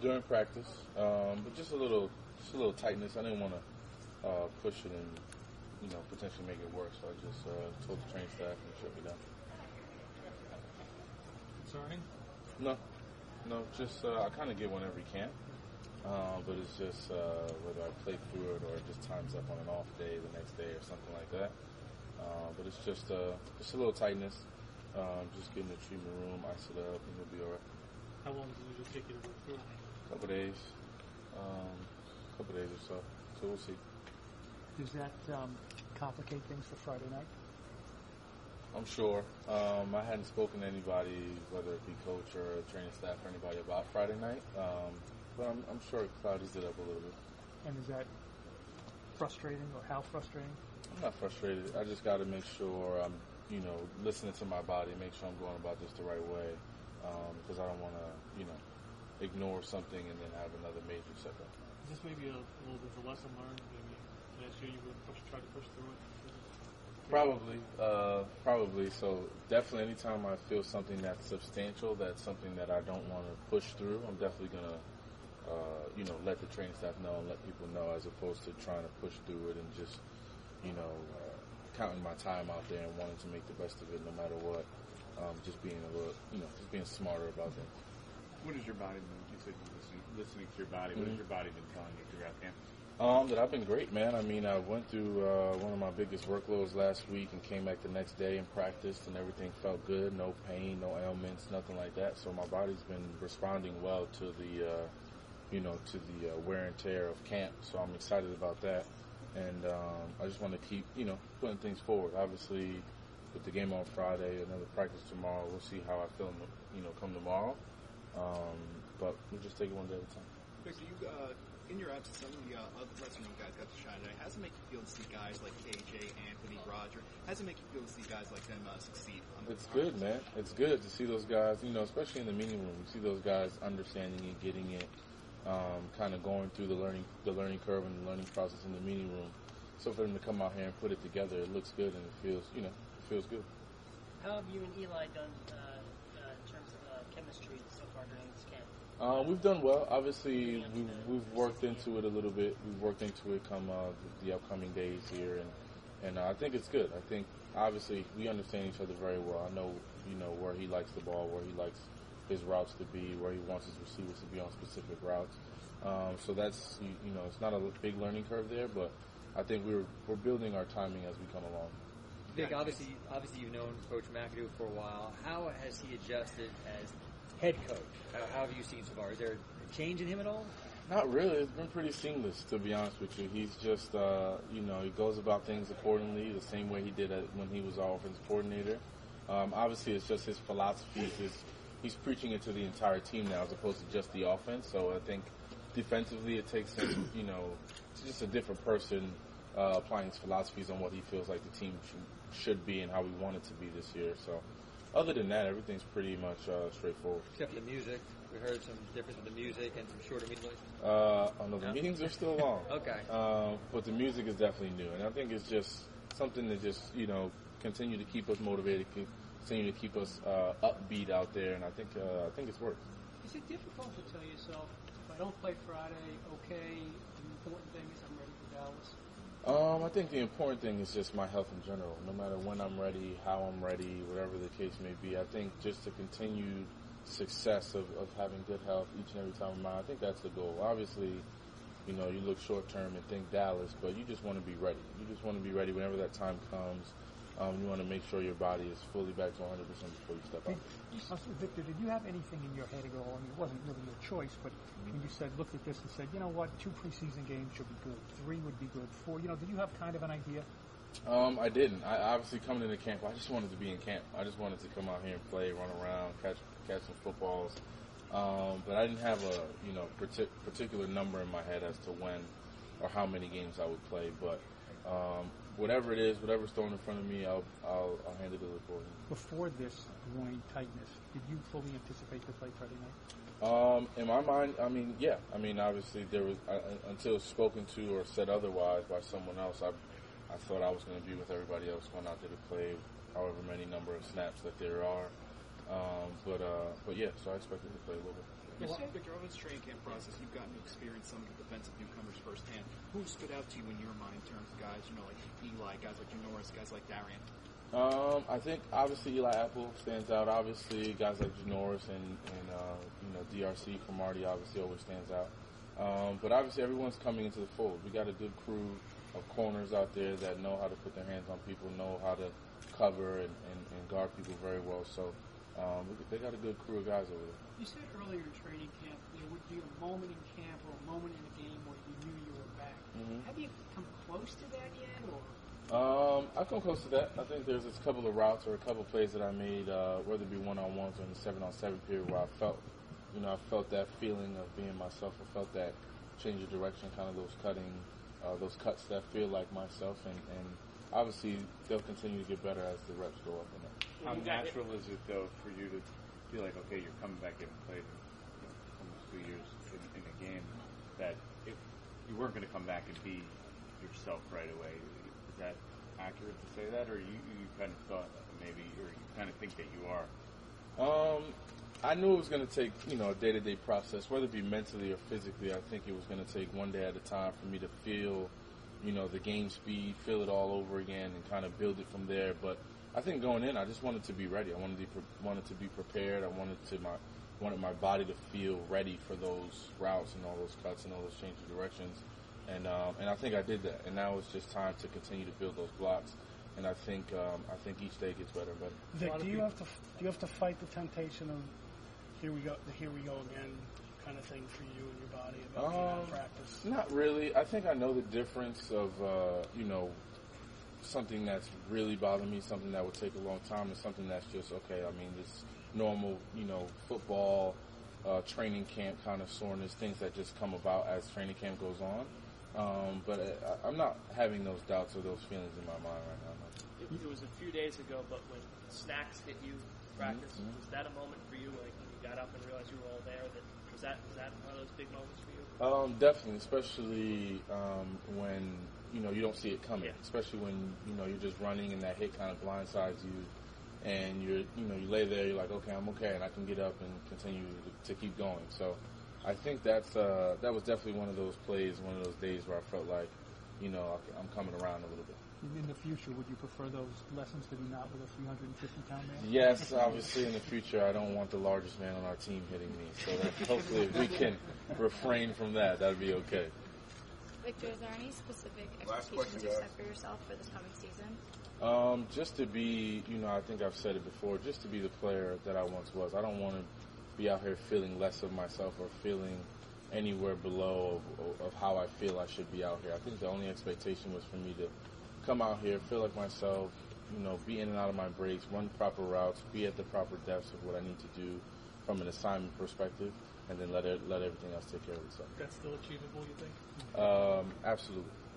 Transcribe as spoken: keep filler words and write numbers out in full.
during practice, um, but just a little, just a little tightness. I didn't want to uh, push it and, you know, potentially make it worse. So I just uh, told the training staff and shut me down. Sorry? No, no, just uh, I kind of get one every camp, uh, but it's just uh, whether I play through it or it just times up on an off day the next day or something like that. Uh, but it's just uh, just a little tightness. Um, just get in the treatment room, ice it up, and you'll be all right. How long does it usually take you to work through it? A couple days, um, couple days or so. So we'll see. Does that um, complicate things for Friday night? I'm sure. Um, I hadn't spoken to anybody, whether it be coach or training staff or anybody, about Friday night. Um, but I'm, I'm sure it cloudies it up a little bit. And is that frustrating, or how frustrating? I'm not frustrated. I just got to make sure I'm, you know, listening to my body, make sure I'm going about this the right way, because um, I don't want to, you know, ignore something and then have another major setback. Is this maybe a, a little bit of a lesson learned? Maybe last year you would push, try to push through it? Probably, uh, probably. So definitely anytime I feel something that's substantial, that's something that I don't want to push through, I'm definitely going to, uh, you know, let the training staff know and let people know, as opposed to trying to push through it and just, you know, uh, counting my time out there and wanting to make the best of it no matter what. Um, just being a little, you know, just being smarter about things. What has your body been, you said you're listening, listening to your body, Mm-hmm. what has your body been telling you throughout camp? Um, that I've been great, man. I mean, I went through uh, one of my biggest workloads last week and came back the next day and practiced, and everything felt good. No pain, no ailments, nothing like that. So my body's been responding well to the, uh, you know, to the uh, wear and tear of camp. So I'm excited about that, and um, I just want to keep, you know, putting things forward. Obviously, with the game on Friday, another practice tomorrow. We'll see how I feel, in the, you know, come tomorrow. Um, but we'll just take it one day at a time. Victor, you, uh, in your absence, some of the uh, other lesser known guys got to shine today. How does it make you feel to see guys like K J, Anthony, Roger? How does it make you feel to see guys like them uh, succeed? It's good, man. It's good to see those guys, you know, especially in the meeting room. You see those guys understanding it, getting it, um, kind of going through the learning the learning curve and the learning process in the meeting room. So for them to come out here and put it together, it looks good and it feels, you know, it feels good. How have you and Eli done uh, uh, in terms of uh, chemistry so far during this camp? Uh, we've done well. Obviously, we've, we've worked into it a little bit. We've worked into it come uh, the, the upcoming days here, and and uh, I think it's good. I think obviously we understand each other very well. I know, you know, where he likes the ball, where he likes his routes to be, where he wants his receivers to be on specific routes. Um, so that's, you, you know, it's not a big learning curve there, but I think we're we're building our timing as we come along. Vic, obviously, obviously you've known Coach McAdoo for a while. How has he adjusted as head coach? How, how have you seen so far? Is there a change in him at all? Not really. It's been pretty seamless, to be honest with you. He's just, uh, you know, he goes about things accordingly, the same way he did it when he was our offensive coordinator. Um, obviously, it's just his philosophy. His, he's preaching it to the entire team now as opposed to just the offense. So I think defensively it takes him, you know, it's just a different person uh, applying his philosophies on what he feels like the team should, should be and how we want it to be this year. So other than that, everything's pretty much uh, straightforward. Except for the music. We heard some difference with the music and some shorter meetings. Uh, oh no, the No? meetings are still long. Okay. Uh, but the music is definitely new, and I think it's just something to just, you know, continue to keep us motivated, continue to keep us uh, upbeat out there, and I think uh, I think it's worked. Is it difficult to tell yourself, if I don't play Friday, okay, the important thing is I'm ready for Dallas? Um, I think the important thing is just my health in general. No matter when I'm ready, how I'm ready, whatever the case may be, I think just the continued success of, of having good health each and every time I'm out, I think that's the goal. Obviously, you know, you look short term and think Dallas, but you just want to be ready. You just want to be ready whenever that time comes. Um, you want to make sure your body is fully back to one hundred percent before you step out. Did, Victor, did you have anything in your head at all? I mean, it wasn't really your choice, but when you said, looked at this and said, you know what, two preseason games should be good, three would be good, four, you know, did you have kind of an idea? Um, I didn't. I obviously coming into camp, I just wanted to be in camp. I just wanted to come out here and play, run around, catch catch some footballs. Um, but I didn't have a you know partic- particular number in my head as to when or how many games I would play. But um, whatever it is, whatever's thrown in front of me, I'll I'll, I'll handle it accordingly. Before this groin tightness, did you fully anticipate to play Friday night? Um, in my mind, I mean, yeah. I mean, obviously, there was uh, until spoken to or said otherwise by someone else. I I thought I was going to be with everybody else going out there to play however many number of snaps that there are. Um, but uh, but yeah, so I expected to play a little bit. Chris, Victor, over this training camp process, you've gotten to experience some of the defensive newcomers firsthand. Who stood out to you in your mind in terms of guys, you know, like Eli, guys like Janoris, guys like Darian? Um, I think obviously Eli Apple stands out. Obviously, guys like Janoris and, and uh, you know, D R C from Marty obviously always stands out. Um, but obviously everyone's coming into the fold. We got a good crew of corners out there that know how to put their hands on people, know how to cover and, and, and guard people very well. So um, they got a good crew of guys over there. You said earlier in training camp there would be a moment in camp or a moment in a game where you knew you were back. Mm-hmm. Have you come close to that yet, or? Um, I've come close to that. I think there's a couple of routes or a couple of plays that I made, uh, whether it be one-on-ones or in the seven-on-seven period, where I felt, you know, I felt that feeling of being myself. I felt that change of direction, kind of those cutting, uh, those cuts that feel like myself, and, and obviously they'll continue to get better as the reps go up in that. How natural is it, though, for you to feel like, okay, you're coming back in and played you know, almost two years in, in a game, that if you weren't going to come back and be yourself right away, is that accurate to say that, or you, you kind of thought maybe, or you kind of think that you are? Um, I knew it was going to take, you know, a day-to-day process, whether it be mentally or physically. I think it was going to take one day at a time for me to feel, you know, the game speed, feel it all over again, and kind of build it from there. But I think going in, I just wanted to be ready. I wanted to be, wanted to be prepared. I wanted to my wanted my body to feel ready for those routes and all those cuts and all those change of directions. And um, and I think I did that. And now it's just time to continue to build those blocks. And I think um, I think each day gets better and better. Vic, do you have to do you have to fight the temptation of here we go, the here we go again kind of thing for you and your body about being out of Um, practice? Not really. I think I know the difference of, uh, you know, something that's really bothering me, something that would take a long time, and something that's just, okay, I mean, this normal, you know, football, uh, training camp kind of soreness, things that just come about as training camp goes on. Um, but I, I'm not having those doubts or those feelings in my mind right now. It, it was a few days ago, but when snacks hit you practice, Mhm. was that a moment for you, like when you got up and realized you were all there? That was that was that one of those big moments for you? Um, definitely, especially um, when you know you don't see it coming. Yeah. Especially when you know you're just running and that hit kind of blindsides you, and you're you know you lay there, you're like, okay, I'm okay, and I can get up and continue to, to keep going. So I think that's uh, that was definitely one of those plays, one of those days where I felt like, you know, I'm coming around a little bit. In the future, would you prefer those lessons to be not with a three hundred fifty pound man? Yes, obviously in the future, I don't want the largest man on our team hitting me. So that hopefully if we can refrain from that, that would be okay. Victor, is there any specific Last expectations question, you guys. set for yourself for this coming season? Um, just to be, you know, I think I've said it before, just to be the player that I once was. I don't want to be out here feeling less of myself or feeling anywhere below of, of how I feel I should be out here. I think the only expectation was for me to come out here, feel like myself, you know, be in and out of my breaks, run proper routes, be at the proper depths of what I need to do from an assignment perspective, and then let it, let everything else take care of itself. That's still achievable, you think? Um, absolutely.